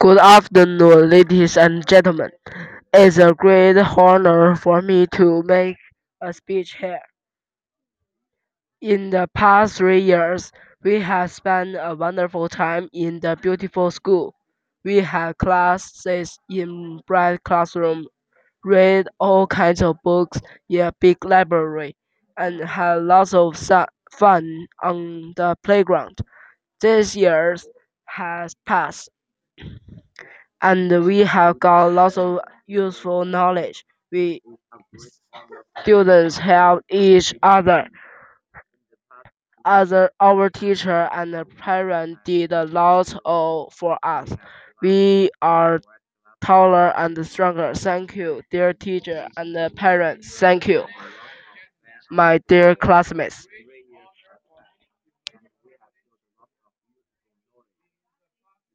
Good afternoon, ladies and gentlemen. It's a great honor for me to make a speech here. In the past 3 years, we have spent a wonderful time in the beautiful school. We had classes in bright classroom, read all kinds of books in a big library, and had lots of fun on the playground. These years has passed, and we have got lots of useful knowledge. We students help each other our teacher and the parent did a lot for us. We are taller and stronger. Thank you, dear teacher and the parents. Thank you, my dear classmates.